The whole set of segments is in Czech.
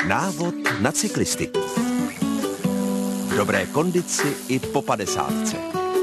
Návod na cyklistiku. V dobré kondici i po 50.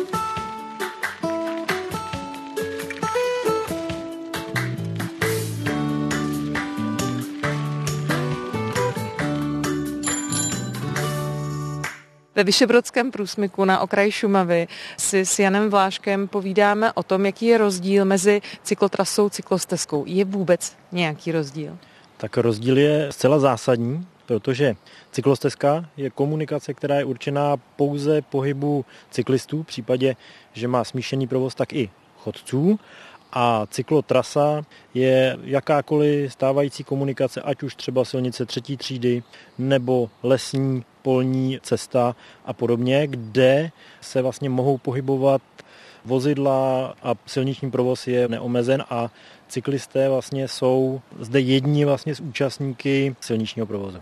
Ve Vyšehradském průsmyku na okraji Šumavy si s Janem Vláškem povídáme o tom, jaký je rozdíl mezi cyklotrasou a cyklostezkou. Je vůbec nějaký rozdíl? Tak rozdíl je zcela zásadní, protože cyklostezka je komunikace, která je určená pouze pohybu cyklistů, v případě, že má smíšený provoz, tak i chodců. A cyklotrasa je jakákoliv stávající komunikace, ať už třeba silnice třetí třídy nebo lesní, polní cesta a podobně, kde se vlastně mohou pohybovat vozidla a silniční provoz je neomezen a cyklisté vlastně jsou zde jedni vlastně z účastníky silničního provozu.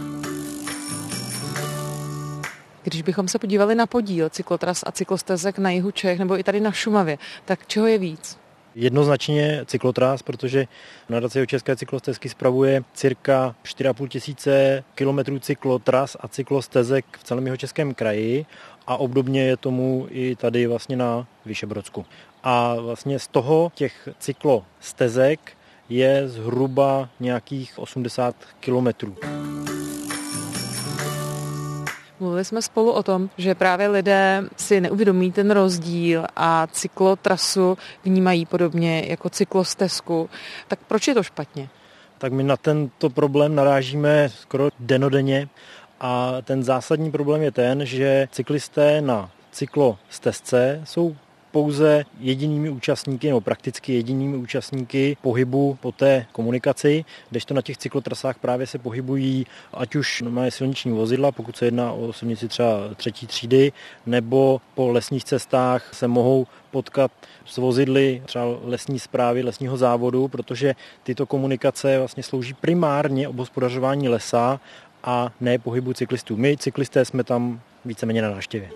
Když bychom se podívali na podíl cyklotras a cyklostezek na jihu Čech nebo i tady na Šumavě, tak čeho je víc? Jednoznačně cyklotras, protože Nadace Jihočeské cyklostezky spravuje cirka 4,5 tisíce kilometrů cyklotras a cyklostezek v celém Jihočeském kraji a obdobně je tomu i tady vlastně na Vyšehradsku. A vlastně z toho těch cyklostezek je zhruba nějakých 80 kilometrů. Mluvili jsme spolu o tom, že právě lidé si neuvědomí ten rozdíl a cyklotrasu vnímají podobně jako cyklostezku. Tak proč je to špatně? Tak my na tento problém narážíme skoro dennodenně a ten zásadní problém je ten, že cyklisté na cyklostezce jsou pouze jedinými účastníky, nebo prakticky jedinými účastníky pohybu po té komunikaci, kdežto na těch cyklotrasách právě se pohybují ať už normálně silniční vozidla, pokud se jedná o silnici třeba třetí třídy, nebo po lesních cestách se mohou potkat s vozidly třeba lesní správy, lesního závodu, protože tyto komunikace vlastně slouží primárně obhospodařování lesa a ne pohybu cyklistů. My, cyklisté, jsme tam víceméně na návštěvě.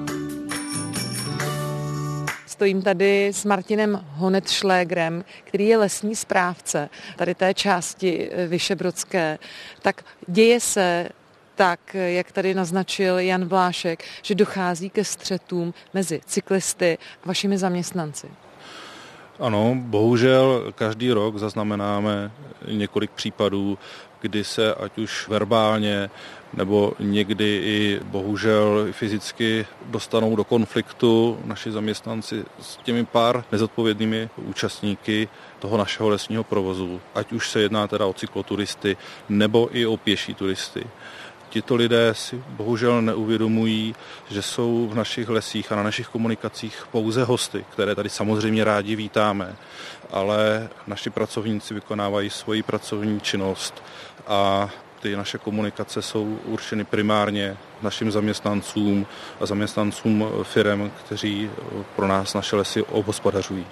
Stojím tady s Martinem Honetschlägerem, který je lesní správce tady té části Vyšehradské. Tak děje se tak, jak tady naznačil Jan Vlášek, že dochází ke střetům mezi cyklisty a vašimi zaměstnanci. Ano, bohužel každý rok zaznamenáme několik případů, kdy se ať už verbálně nebo někdy i bohužel fyzicky dostanou do konfliktu naši zaměstnanci s těmi pár nezodpovědnými účastníky toho našeho lesního provozu. Ať už se jedná teda o cykloturisty nebo i o pěší turisty. Tito lidé si bohužel neuvědomují, že jsou v našich lesích a na našich komunikacích pouze hosty, které tady samozřejmě rádi vítáme, ale naši pracovníci vykonávají svoji pracovní činnost a ty naše komunikace jsou určeny primárně našim zaměstnancům a zaměstnancům firem, kteří pro nás naše lesy obhospodařují.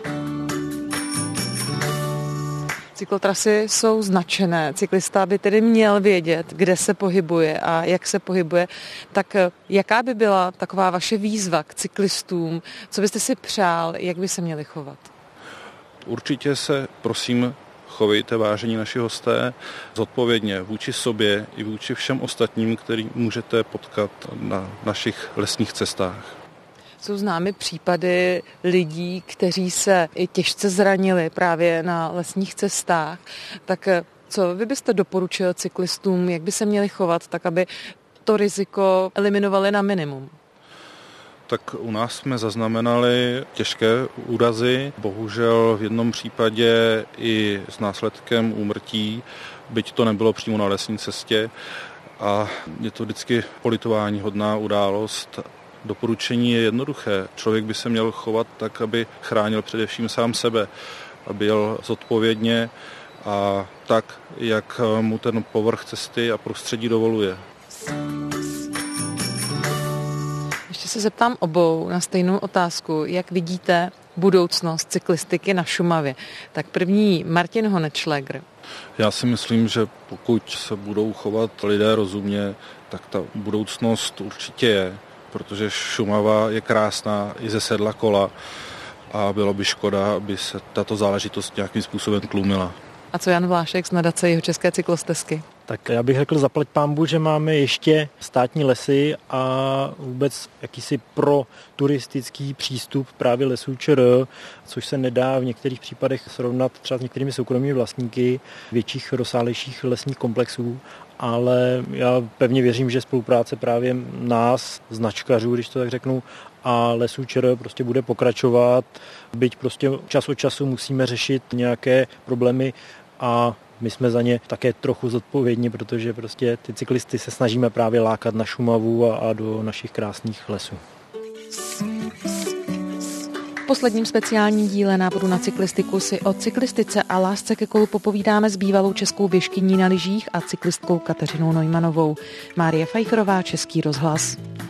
Cyklotrasy jsou značené. Cyklista by tedy měl vědět, kde se pohybuje a jak se pohybuje. Tak jaká by byla taková vaše výzva k cyklistům? Co byste si přál, jak by se měli chovat? Určitě se, prosím, chovejte, vážení naši hosté, zodpovědně vůči sobě i vůči všem ostatním, který můžete potkat na našich lesních cestách. Jsou známy případy lidí, kteří se i těžce zranili právě na lesních cestách. Tak co vy byste doporučil cyklistům, jak by se měli chovat, tak aby to riziko eliminovali na minimum? Tak u nás jsme zaznamenali těžké úrazy, bohužel v jednom případě i s následkem úmrtí, byť to nebylo přímo na lesní cestě a je to vždycky politováníhodná událost. Doporučení je jednoduché. Člověk by se měl chovat tak, aby chránil především sám sebe, aby jel zodpovědně a tak, jak mu ten povrch cesty a prostředí dovoluje. Ještě se zeptám obou na stejnou otázku. Jak vidíte budoucnost cyklistiky na Šumavě? Tak první Martin Honetschläger. Já si myslím, že pokud se budou chovat lidé rozumně, tak ta budoucnost určitě je, protože Šumava je krásná i ze sedla kola a bylo by škoda, aby se tato záležitost nějakým způsobem tlumila. A co Jan Vlášek z Nadace Jihočeské cyklostezky? Tak já bych řekl zaplať pánbu, že máme ještě státní lesy a vůbec jakýsi pro turistický přístup právě lesů ČR, což se nedá v některých případech srovnat třeba s některými soukromými vlastníky větších, rozsáhlejších lesních komplexů. Ale já pevně věřím, že spolupráce právě nás, značkařů, když to tak řeknu, a lesů ČR prostě bude pokračovat, byť prostě čas od času musíme řešit nějaké problémy a my jsme za ně také trochu zodpovědní, protože prostě ty cyklisty se snažíme právě lákat na Šumavu a do našich krásných lesů. V posledním speciálním díle náporu na cyklistiku si o cyklistice a lásce ke kolu popovídáme s bývalou českou běžkyní na lyžích a cyklistkou Kateřinou Neumannovou. Márie Fajchrová, Český rozhlas.